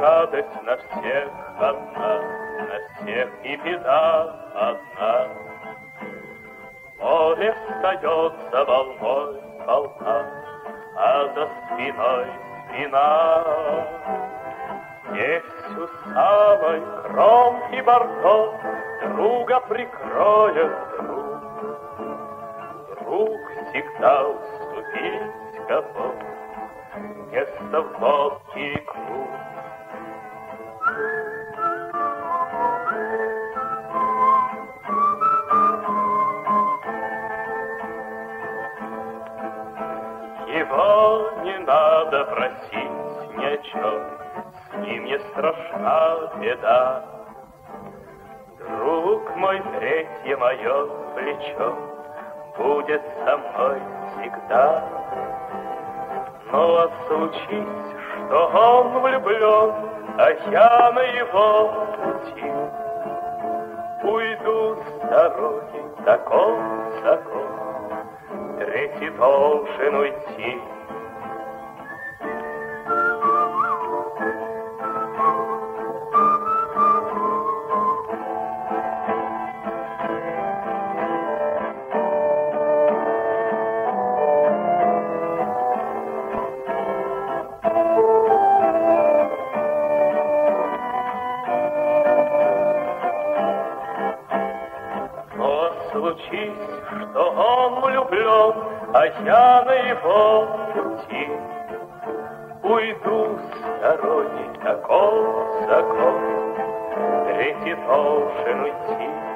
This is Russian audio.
радость на всех одна, на всех и беда одна. Море встается волной волна, а за спиной спина. Здесь у самой кромки бортов друга прикроет друг. Друг всегда уступить готов, место в лодке и круг. Его не надо просить ни о чем, с ним не страшна беда. Друг мой, третье мое плечо будет со мной всегда. Но а случись, что он влюблен, а я на его пути уйду с дороги такой закон, третий должен уйти. Случись, что он влюблен, а я на его пути уйду с дороги, таков закон, третий должен уйти.